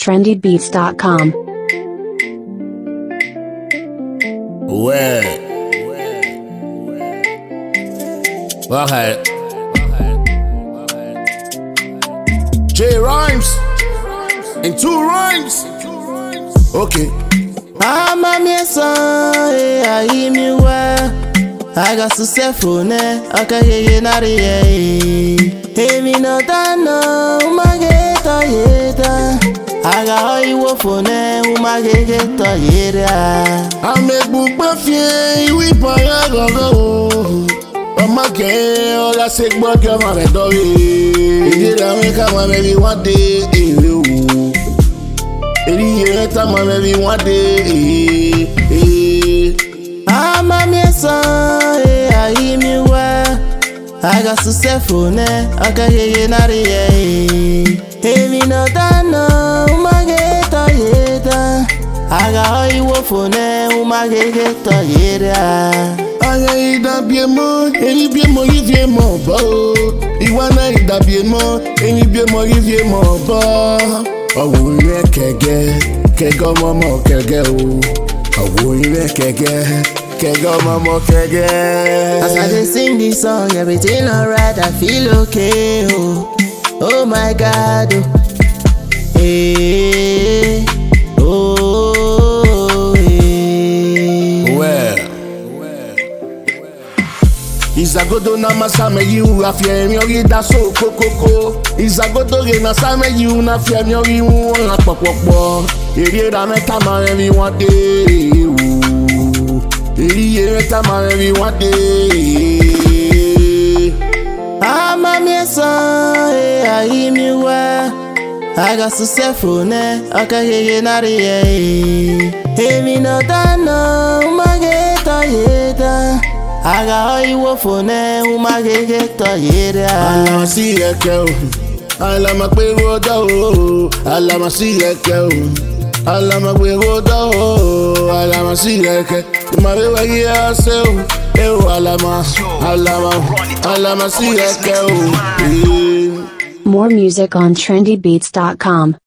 trendybeats.com. Ouais. Okay. J Rhymes in 2 rhymes. Okay. I'm a mesa, I hear me well. I got to say phone, okay, yeah, not yeah. Hey, me no dano, my get a yeta. I got all you want for now, my get a yeta. I make book buffy, we buy a go. I'm a gay, all I say, but you're my doggy. Did I make a man maybe one day? Time maybe one day. I'm a mesa, I hear me well. I got to say phone, okay, yeah, not yeah. Hey, me no dano, my get a yeta. I got all you want for now, my get a yeta. I ain't bien more, any bien more, if you more, bo. You wanna eat that bien more, any bien more, if you more, bo. Oh, we kege mama kege o. Oh, we kege mama kege. As I dey sing this song, everything alright, I feel okay, oh. Oh my God, oh. Hey, oh, hey. Well. Izagodo na masame you afia mi ori da so kokoko. Izagodo re na same you na afia mi ori mu na popopo. Eri da meta ma every one day. Eri meta ma every one day. I'm a mesa, I hear me well. I got to say phone, okay, yeah, not yeah. Hey, me no dano, my get a yeta. I got all you want for now, my get a yeta. Alama si eke o, alama pe roda o, alama si eke o, alama pe roda o, alama si eke. Ma be wa ya se o, alama si eke o. More music on trendybeats.com.